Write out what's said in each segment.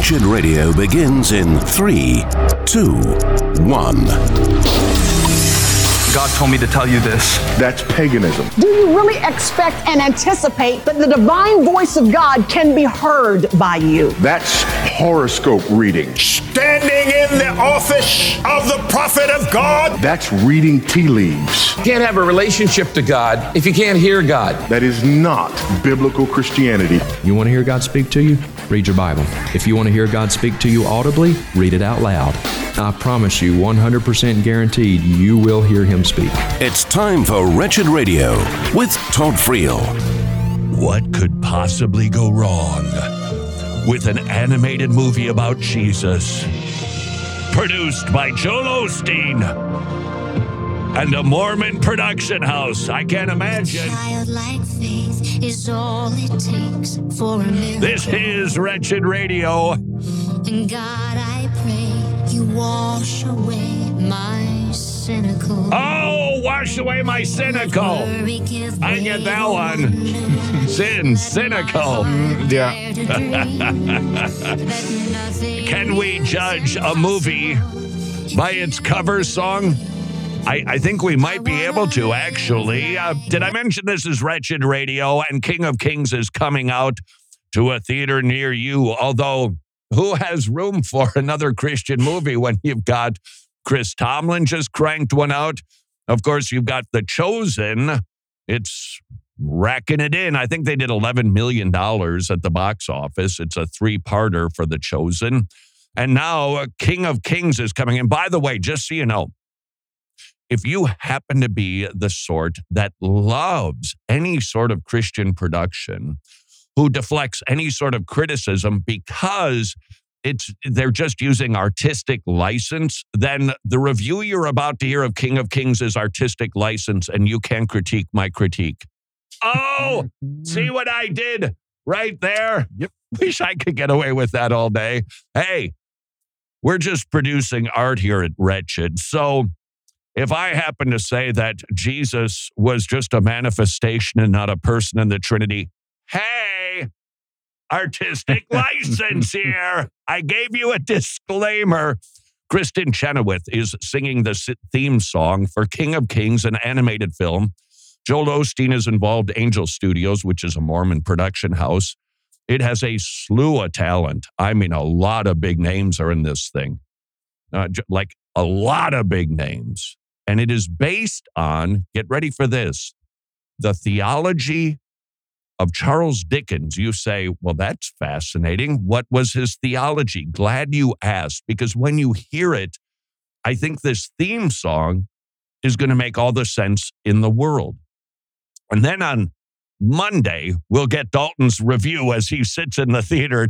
Wretched Radio begins in 3, 2, 1. God told me to tell you this. That's paganism. Do you really expect and anticipate that the divine voice of God can be heard by you? That's horoscope reading. Standing in the office of the prophet of God. That's reading tea leaves. You can't have a relationship to God if you can't hear God. That is not biblical Christianity. You want to hear God speak to you? Read your Bible. If you want to hear God speak to you audibly, read it out loud. I promise you, 100% guaranteed, you will hear Him speak. It's time for Wretched Radio with Todd Friel. What could possibly go wrong with an animated movie about Jesus? Produced by Joel Osteen and a Mormon production house. I can't imagine. Childlike faith is all it takes for a miracle. This is Wretched Radio. And God, I pray you wash away my cynical. Oh, wash away my cynical. I get that one. Sin, cynical. Yeah. Can we judge a movie by its cover song? I think we might be able to, actually. Did I mention this is Wretched Radio and King of Kings is coming out to a theater near you? Although, who has room for another Christian movie when you've got Chris Tomlin just cranked one out? Of course, you've got The Chosen. It's racking it in. I think they did $11 million at the box office. It's a 3-parter for The Chosen. And now King of Kings is coming in. By the way, just so you know, if you happen to be the sort that loves any sort of Christian production, who deflects any sort of criticism because they're just using artistic license, then the review you're about to hear of King of Kings is artistic license, and you can critique my critique. Oh, see what I did right there? Yep. Wish I could get away with that all day. Hey, we're just producing art here at Wretched. So if I happen to say that Jesus was just a manifestation and not a person in the Trinity, hey, artistic license here. I gave you a disclaimer. Kristen Chenoweth is singing the theme song for King of Kings, an animated film. Joel Osteen is involved, Angel Studios, which is a Mormon production house. It has a slew of talent. I mean, a lot of big names are in this thing. Like a lot of big names. And it is based on, get ready for this, the theology of Charles Dickens. You say, well, that's fascinating. What was his theology? Glad you asked, because when you hear it, I think this theme song is going to make all the sense in the world. And then on Monday, we'll get Dalton's review as he sits in the theater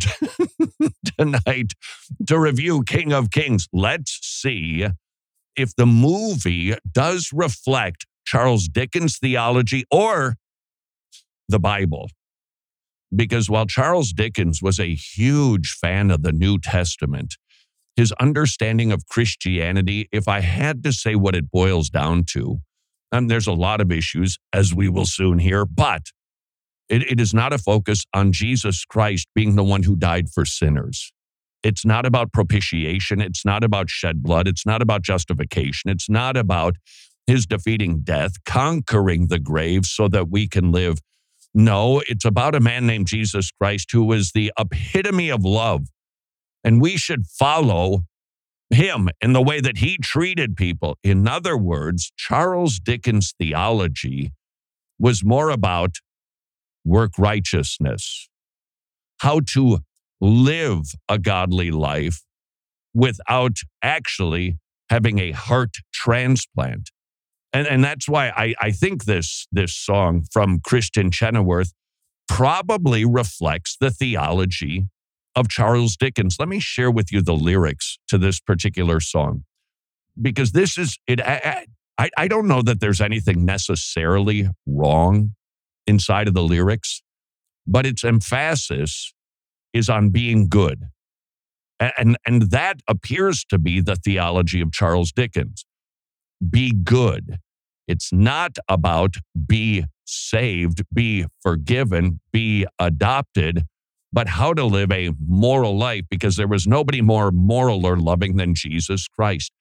tonight to review King of Kings. Let's see if the movie does reflect Charles Dickens' theology or the Bible. Because while Charles Dickens was a huge fan of the New Testament, his understanding of Christianity, if I had to say what it boils down to, there's a lot of issues, as we will soon hear, but it is not a focus on Jesus Christ being the one who died for sinners. It's not about propitiation. It's not about shed blood. It's not about justification. It's not about his defeating death, conquering the grave so that we can live. No, it's about a man named Jesus Christ who is the epitome of love. And we should follow him in the way that he treated people. In other words, Charles Dickens' theology was more about work righteousness, how to live a godly life without actually having a heart transplant. And that's why I think this song from Kristen Chenoweth probably reflects the theology of Charles Dickens. Let me share with you the lyrics to this particular song, because this is it. I don't know that there's anything necessarily wrong inside of the lyrics, but its emphasis is on being good. And that appears to be the theology of Charles Dickens. Be good. It's not about be saved, be forgiven, be adopted. but how to live a moral life, because there was nobody more moral or loving than Jesus Christ.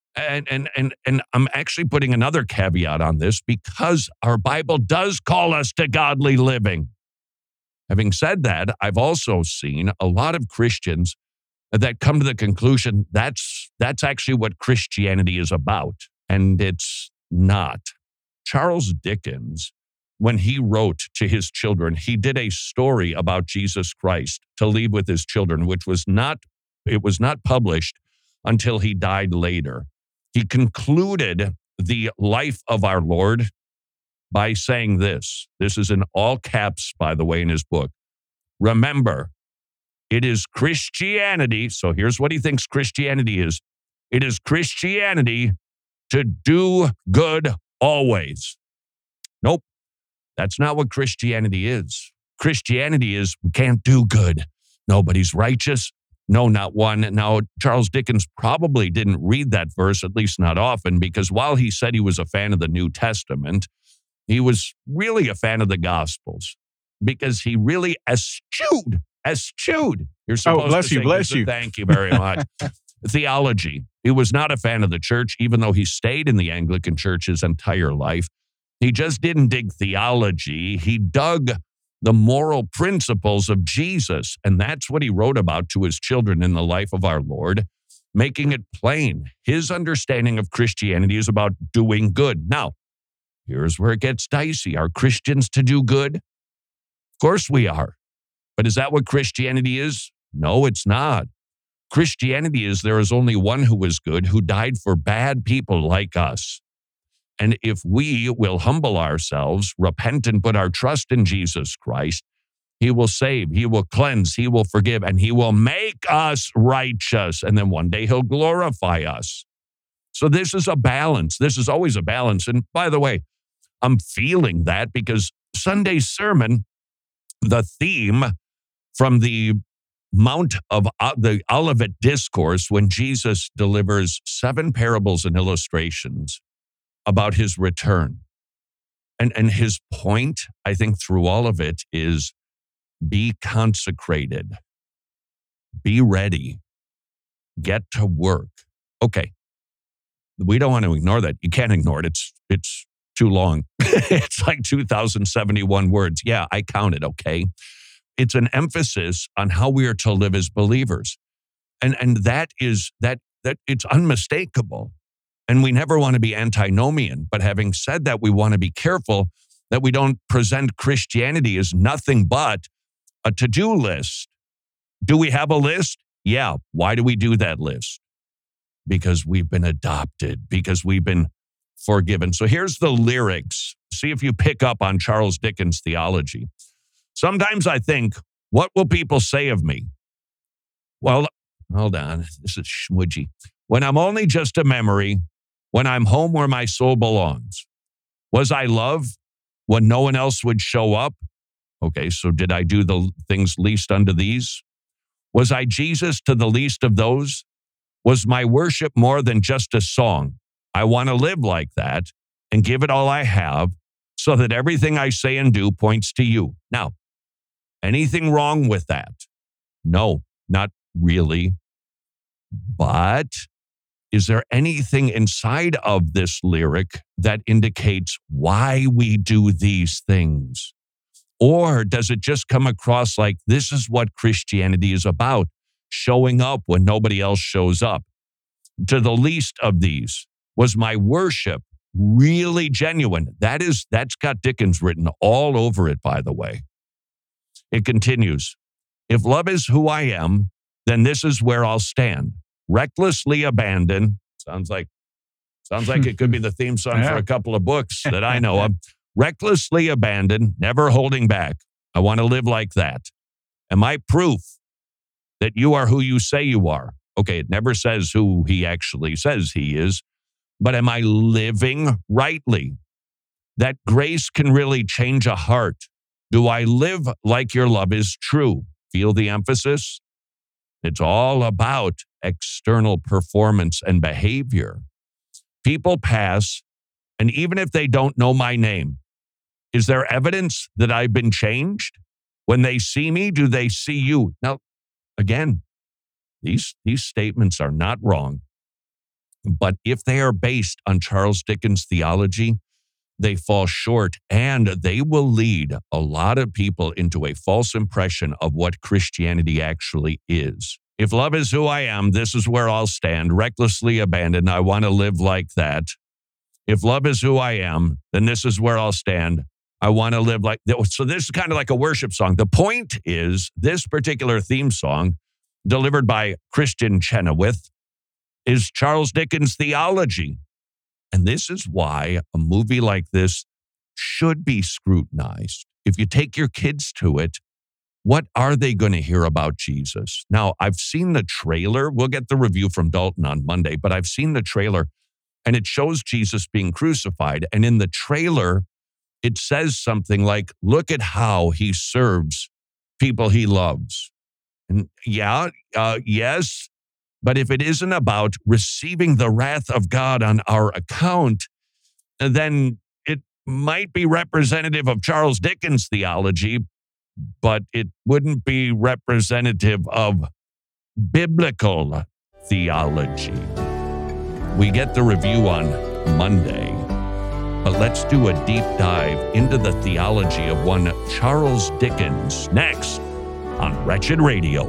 And I'm actually putting another caveat on this, because our Bible does call us to godly living. Having said that, I've also seen a lot of Christians that come to the conclusion that's actually what Christianity is about, and it's not. Charles Dickens, when he wrote to his children, he did a story about Jesus Christ to leave with his children, which was not published until he died later. He concluded the life of our Lord by saying this. This is in all caps, by the way, in his book. Remember, it is Christianity. So here's what he thinks Christianity is. It is Christianity to do good always. Nope. That's not what Christianity is. Christianity is we can't do good. Nobody's righteous. No, not one. Now, Charles Dickens probably didn't read that verse, at least not often, because while he said he was a fan of the New Testament, he was really a fan of the Gospels, because he really eschewed. You're supposed to bless you. Thank you very much. Theology. He was not a fan of the church, even though he stayed in the Anglican Church his entire life. He just didn't dig theology. He dug the moral principles of Jesus, and that's what he wrote about to his children in the life of our Lord, making it plain. His understanding of Christianity is about doing good. Now, here's where it gets dicey. Are Christians to do good? Of course we are. But is that what Christianity is? No, it's not. Christianity is there is only one who is good, who died for bad people like us. And if we will humble ourselves, repent, and put our trust in Jesus Christ, he will save, he will cleanse, he will forgive, and he will make us righteous. And then one day he'll glorify us. So this is a balance. This is always a balance. And by the way, I'm feeling that because Sunday's sermon, the theme from the Mount of the Olivet Discourse, when Jesus delivers 7 parables and illustrations about his return. And his point, I think, through all of it is be consecrated, be ready, get to work. Okay, we don't want to ignore that. You can't ignore it. It's too long. It's like 2,071 words. Yeah, I counted, okay? It's an emphasis on how we are to live as believers. And that is that it's unmistakable. And we never want to be antinomian. But having said that, we want to be careful that we don't present Christianity as nothing but a to-do list. Do we have a list? Yeah. Why do we do that list? Because we've been adopted, because we've been forgiven. So here's the lyrics. See if you pick up on Charles Dickens' theology. Sometimes I think, what will people say of me? Well, hold on. This is schmudgy. When I'm only just a memory, when I'm home where my soul belongs. Was I love when no one else would show up? Okay, so did I do the things least unto these? Was I Jesus to the least of those? Was my worship more than just a song? I want to live like that and give it all I have so that everything I say and do points to you. Now, anything wrong with that? No, not really. But is there anything inside of this lyric that indicates why we do these things? Or does it just come across like this is what Christianity is about, showing up when nobody else shows up? To the least of these, was my worship really genuine? That's got Dickens written all over it, by the way. It continues, if love is who I am, then this is where I'll stand. Recklessly abandon. Sounds like it could be the theme song for a couple of books that I know of. Recklessly abandon, never holding back. I want to live like that. Am I proof that you are who you say you are? Okay, it never says who he actually says he is, but am I living rightly? That grace can really change a heart. Do I live like your love is true? Feel the emphasis? It's all about external performance and behavior. People pass, and even if they don't know my name, is there evidence that I've been changed? When they see me, do they see you? Now, again, these statements are not wrong. But if they are based on Charles Dickens' theology, they fall short, and they will lead a lot of people into a false impression of what Christianity actually is. If love is who I am, this is where I'll stand, recklessly abandoned. I want to live like that. If love is who I am, then this is where I'll stand. I want to live like that. So this is kind of like a worship song. The point is, this particular theme song, delivered by Christian Chenoweth, is Charles Dickens' theology. And this is why a movie like this should be scrutinized. If you take your kids to it, what are they going to hear about Jesus? Now, I've seen the trailer. We'll get the review from Dalton on Monday, but I've seen the trailer, and it shows Jesus being crucified. And in the trailer, it says something like, look at how he serves people he loves. And yes, but if it isn't about receiving the wrath of God on our account, then it might be representative of Charles Dickens' theology, but it wouldn't be representative of biblical theology. We get the review on Monday, but let's do a deep dive into the theology of one Charles Dickens next on Wretched Radio.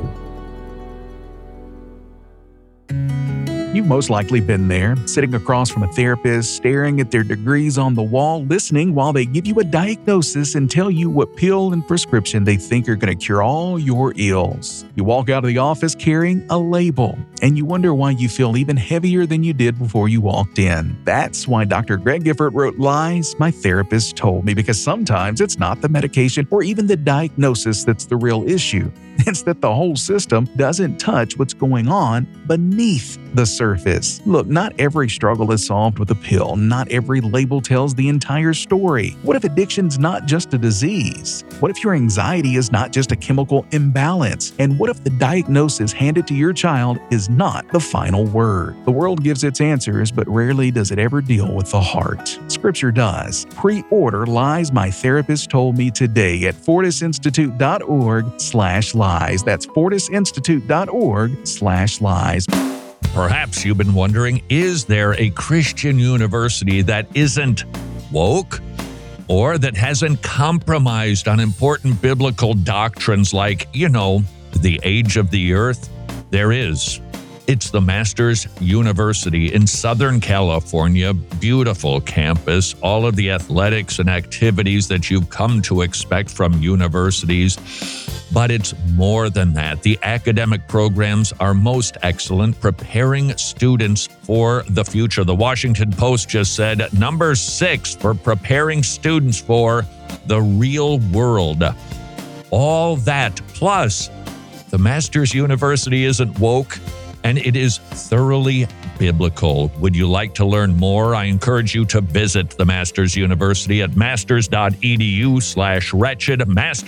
You've most likely been there, sitting across from a therapist, staring at their degrees on the wall, listening while they give you a diagnosis and tell you what pill and prescription they think are going to cure all your ills. You walk out of the office carrying a label, and you wonder why you feel even heavier than you did before you walked in. That's why Dr. Greg Gifford wrote Lies My Therapist Told Me, because sometimes it's not the medication or even the diagnosis that's the real issue. It's that the whole system doesn't touch what's going on beneath the surface. Look, not every struggle is solved with a pill. Not every label tells the entire story. What if addiction's not just a disease? What if your anxiety is not just a chemical imbalance? And what if the diagnosis handed to your child is not the final word? The world gives its answers, but rarely does it ever deal with the heart. Scripture does. Pre-order Lies My Therapist Told Me today at FortisInstitute.org/lies. That's FortisInstitute.org/lies. Perhaps you've been wondering, is there a Christian university that isn't woke or that hasn't compromised on important biblical doctrines like, the age of the earth? There is. It's the Masters University in Southern California. Beautiful campus, all of the athletics and activities that you've come to expect from universities. But it's more than that. The academic programs are most excellent, preparing students for the future. The Washington Post just said number 6 for preparing students for the real world. All that, plus the Masters University isn't woke, and it is thoroughly biblical. Would you like to learn more? I encourage you to visit the Masters University at masters.edu/wretched,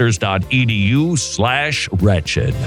masters.edu/wretched.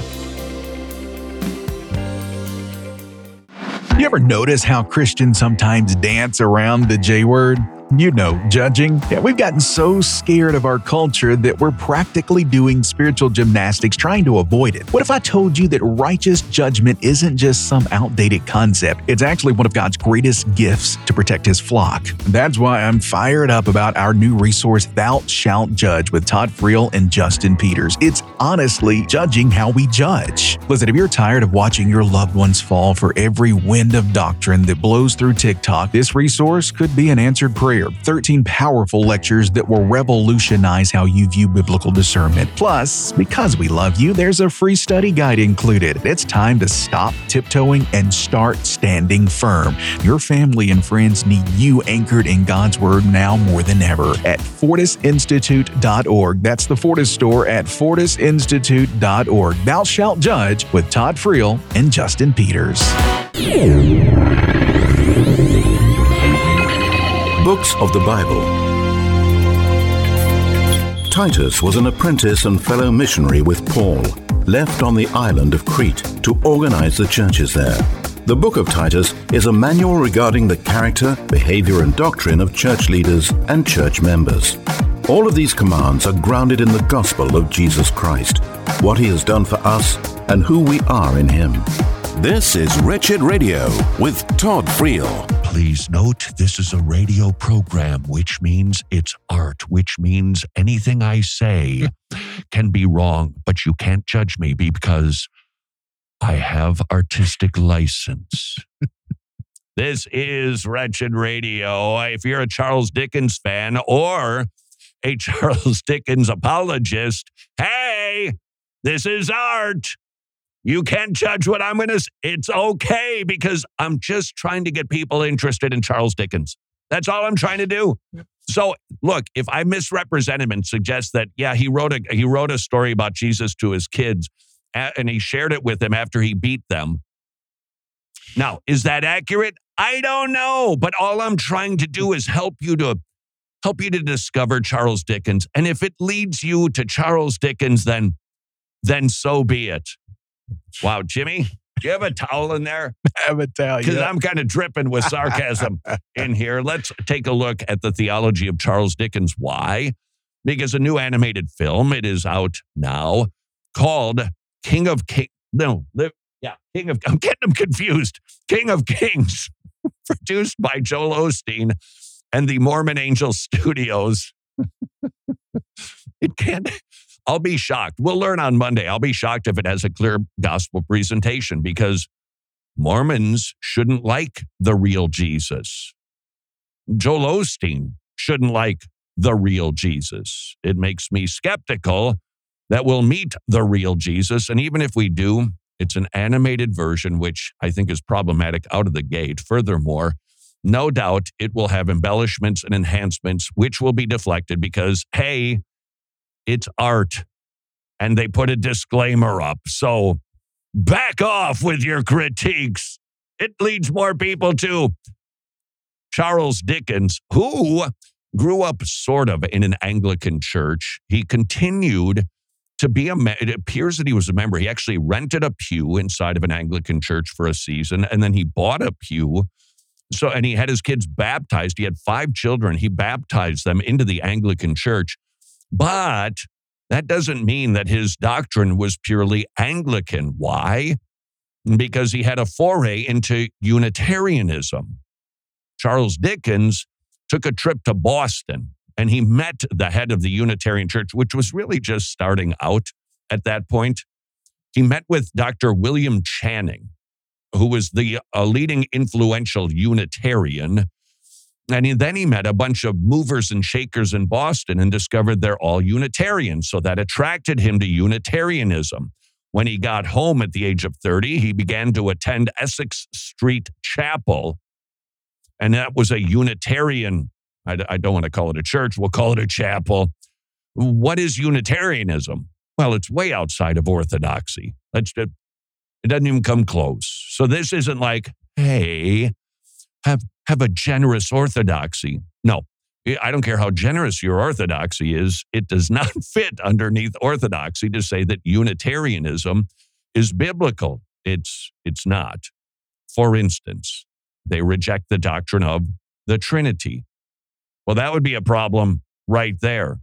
You ever notice how Christians sometimes dance around the J word? Judging. Yeah, we've gotten so scared of our culture that we're practically doing spiritual gymnastics trying to avoid it. What if I told you that righteous judgment isn't just some outdated concept? It's actually one of God's greatest gifts to protect His flock. That's why I'm fired up about our new resource, Thou Shalt Judge, with Todd Friel and Justin Peters. It's honestly judging how we judge. Listen, if you're tired of watching your loved ones fall for every wind of doctrine that blows through TikTok, this resource could be an answered prayer. 13 powerful lectures that will revolutionize how you view biblical discernment. Plus, because we love you, there's a free study guide included. It's time to stop tiptoeing and start standing firm. Your family and friends need you anchored in God's Word now more than ever at FortisInstitute.org. That's the Fortis store at FortisInstitute.org. Thou Shalt Judge with Todd Friel and Justin Peters. Books of the Bible. Titus was an apprentice and fellow missionary with Paul, left on the island of Crete to organize the churches there. The book of Titus is a manual regarding the character, behavior, and doctrine of church leaders and church members. All of these commands are grounded in the gospel of Jesus Christ, what he has done for us, and who we are in him. This is Wretched Radio with Todd Friel. Please note, this is a radio program, which means it's art, which means anything I say can be wrong, but you can't judge me because I have artistic license. This is Wretched Radio. If you're a Charles Dickens fan or a Charles Dickens apologist, hey, this is art. You can't judge what I'm going to say. It's okay because I'm just trying to get people interested in Charles Dickens. That's all I'm trying to do. So, look, if I misrepresent him and suggest that, yeah, he wrote a story about Jesus to his kids and he shared it with them after he beat them. Now, is that accurate? I don't know. But all I'm trying to do is help you to discover Charles Dickens. And if it leads you to Charles Dickens, then so be it. Wow, Jimmy, do you have a towel in there? I have a towel, because I'm kind of dripping with sarcasm in here. Let's take a look at the theology of Charles Dickens. Why? Because a new animated film, it is out now, called King of Kings. I'm getting them confused. King of Kings, produced by Joel Osteen and the Mormon Angel Studios. It can't. I'll be shocked. We'll learn on Monday. I'll be shocked if it has a clear gospel presentation because Mormons shouldn't like the real Jesus. Joel Osteen shouldn't like the real Jesus. It makes me skeptical that we'll meet the real Jesus. And even if we do, it's an animated version, which I think is problematic out of the gate. Furthermore, no doubt it will have embellishments and enhancements, which will be deflected because, hey, it's art. And they put a disclaimer up. So back off with your critiques. It leads more people to Charles Dickens, who grew up sort of in an Anglican church. He continued to be it appears that he was a member. He actually rented a pew inside of an Anglican church for a season, and then he bought a pew. And he had his kids baptized. He had 5 children. He baptized them into the Anglican church. But that doesn't mean that his doctrine was purely Anglican. Why? Because he had a foray into Unitarianism. Charles Dickens took a trip to Boston and he met the head of the Unitarian Church, which was really just starting out at that point. He met with Dr. William Channing, who was a leading influential Unitarian. And then he met a bunch of movers and shakers in Boston and discovered they're all Unitarians. So that attracted him to Unitarianism. When he got home at the age of 30, he began to attend Essex Street Chapel. And that was a Unitarian, I don't want to call it a church, we'll call it a chapel. What is Unitarianism? Well, it's way outside of orthodoxy. It doesn't even come close. So this isn't like, hey, have a generous orthodoxy. No, I don't care how generous your orthodoxy is. It does not fit underneath orthodoxy to say that Unitarianism is biblical. It's not. For instance, they reject the doctrine of the Trinity. Well, that would be a problem right there.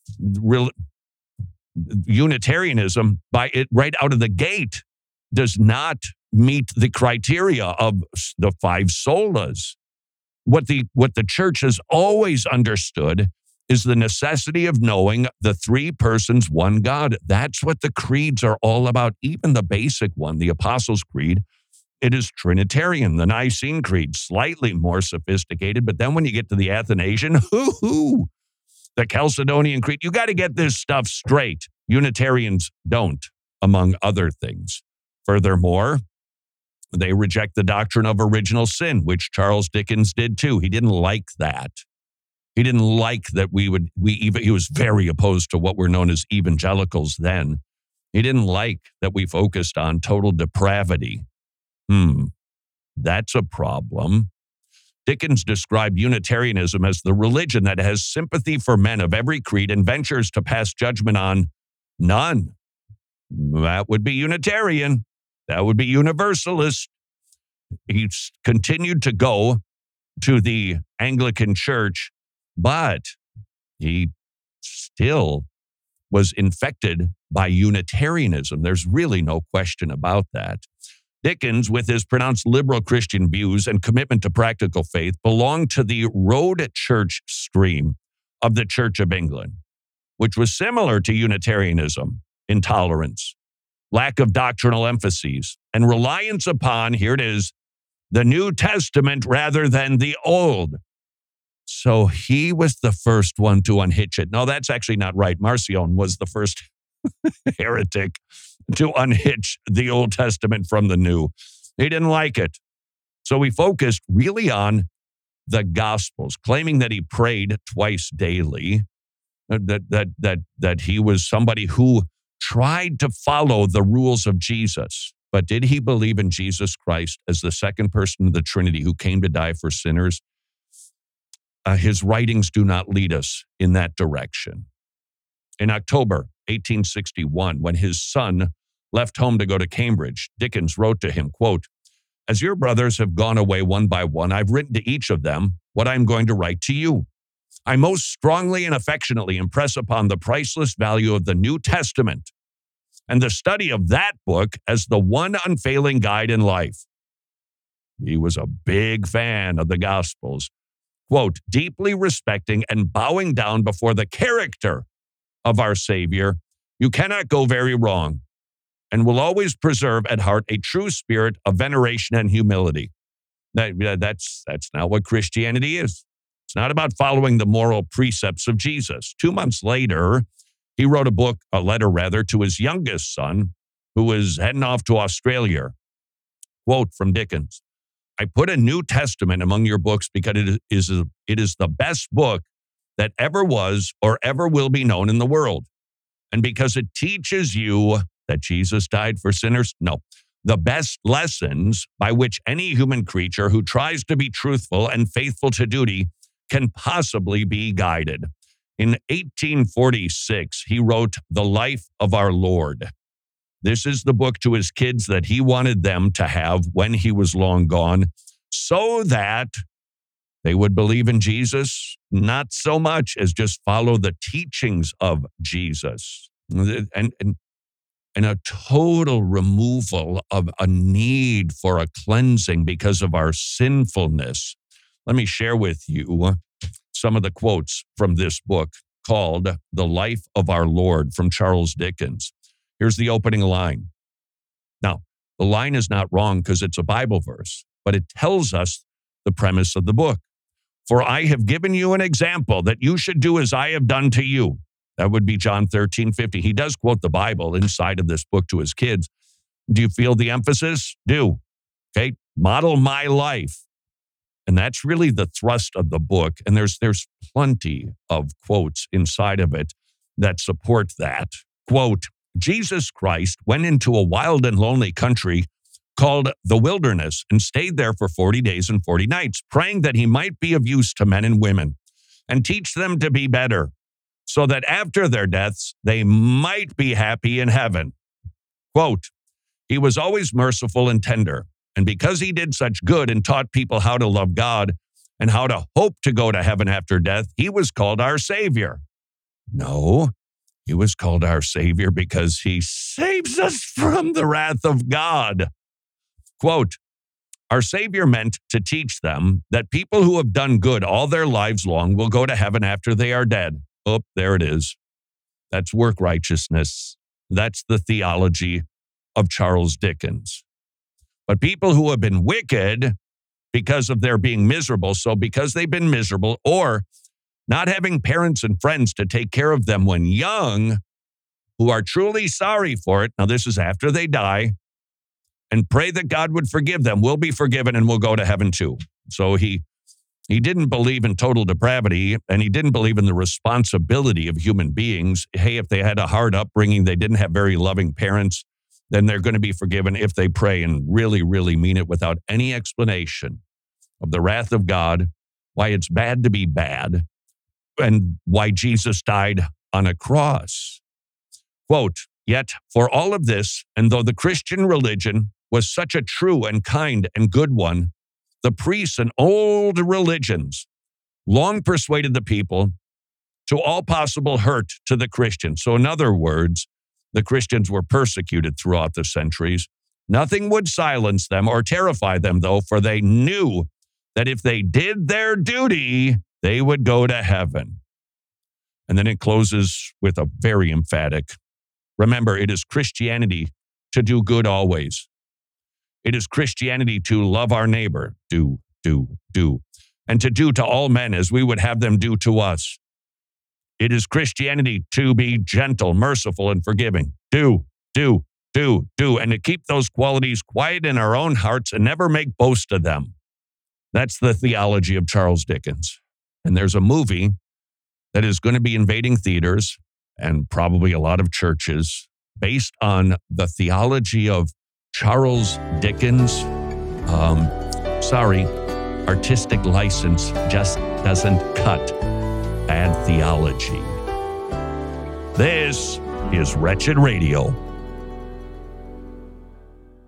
Unitarianism, right out of the gate, does not meet the criteria of the 5 solas. What the church has always understood is the necessity of knowing the 3 persons, one God. That's what the creeds are all about. Even the basic one, the Apostles' Creed, it is Trinitarian. The Nicene Creed, slightly more sophisticated. But then when you get to the Athanasian, the Chalcedonian Creed, you got to get this stuff straight. Unitarians don't, among other things. Furthermore, they reject the doctrine of original sin, which Charles Dickens did too. He didn't like that. He didn't like that he was very opposed to what were known as evangelicals then. He didn't like that we focused on total depravity. That's a problem. Dickens described Unitarianism as the religion that has sympathy for men of every creed and ventures to pass judgment on none. That would be Unitarian. That would be Universalist. He continued to go to the Anglican Church, but he still was infected by Unitarianism. There's really no question about that. Dickens, with his pronounced liberal Christian views and commitment to practical faith, belonged to the Road Church stream of the Church of England, which was similar to Unitarianism: intolerance, lack of doctrinal emphases, and reliance upon, here it is, the New Testament rather than the Old. So he was the first one to unhitch it. No, that's actually not right. Marcion was the first heretic to unhitch the Old Testament from the New. He didn't like it. So he focused really on the Gospels, claiming that he prayed twice daily, that he was somebody who tried to follow the rules of Jesus. But did he believe in Jesus Christ as the second person of the Trinity who came to die for sinners? His writings do not lead us in that direction. In October 1861, when his son left home to go to Cambridge, Dickens wrote to him, quote, "As your brothers have gone away one by one, I've written to each of them what I'm going to write to you. I most strongly and affectionately impress upon the priceless value of the New Testament and the study of that book as the one unfailing guide in life." He was a big fan of the Gospels. Quote, "Deeply respecting and bowing down before the character of our Savior, you cannot go very wrong, and will always preserve at heart a true spirit of veneration and humility." That's not what Christianity is. It's not about following the moral precepts of Jesus. 2 months later, he wrote a letter to his youngest son, who was heading off to Australia. Quote from Dickens, "I put a New Testament among your books because it is the best book that ever was or ever will be known in the world. And because it teaches you that Jesus died for sinners, the best lessons by which any human creature who tries to be truthful and faithful to duty can possibly be guided." In 1846, he wrote The Life of Our Lord. This is the book to his kids that he wanted them to have when he was long gone, so that they would believe in Jesus, not so much as just follow the teachings of Jesus. And a total removal of a need for a cleansing because of our sinfulness. Let me share with you some of the quotes from this book called The Life of Our Lord from Charles Dickens. Here's the opening line. Now, the line is not wrong because it's a Bible verse, but it tells us the premise of the book. "For I have given you an example that you should do as I have done to you." That would be John 13:50. He does quote the Bible inside of this book to his kids. Do you feel the emphasis? Do. Okay, model my life. And that's really the thrust of the book. And there's plenty of quotes inside of it that support that. Quote, "Jesus Christ went into a wild and lonely country called the wilderness and stayed there for 40 days and 40 nights, praying that he might be of use to men and women and teach them to be better, so that after their deaths, they might be happy in heaven." Quote, "He was always merciful and tender, and because he did such good and taught people how to love God and how to hope to go to heaven after death, he was called our Savior." No, he was called our Savior because he saves us from the wrath of God. Quote, "Our Savior meant to teach them that people who have done good all their lives long will go to heaven after they are dead." Oh, there it is. That's work righteousness. That's the theology of Charles Dickens. But people who have been wicked because of their being miserable, so because they've been miserable or not having parents and friends to take care of them when young, who are truly sorry for it, now this is after they die, and pray that God would forgive them, will be forgiven and will go to heaven too. So he didn't believe in total depravity, and he didn't believe in the responsibility of human beings. Hey, if they had a hard upbringing, they didn't have very loving parents, then they're going to be forgiven if they pray and really, really mean it without any explanation of the wrath of God, why it's bad to be bad, and why Jesus died on a cross. Quote, "Yet for all of this, and though the Christian religion was such a true and kind and good one, the priests and old religions long persuaded the people to all possible hurt to the Christians. So in other words, the Christians were persecuted throughout the centuries. Nothing would silence them or terrify them, though, for they knew that if they did their duty, they would go to heaven. And then it closes with a very emphatic, remember, it is Christianity to do good always. It is Christianity to love our neighbor, do, and to do to all men as we would have them do to us. It is Christianity to be gentle, merciful, and forgiving. Do, and to keep those qualities quiet in our own hearts and never make boast of them. That's the theology of Charles Dickens. And there's a movie that is going to be invading theaters and probably a lot of churches based on the theology of Charles Dickens. Artistic license just doesn't cut bad theology. This is Wretched Radio.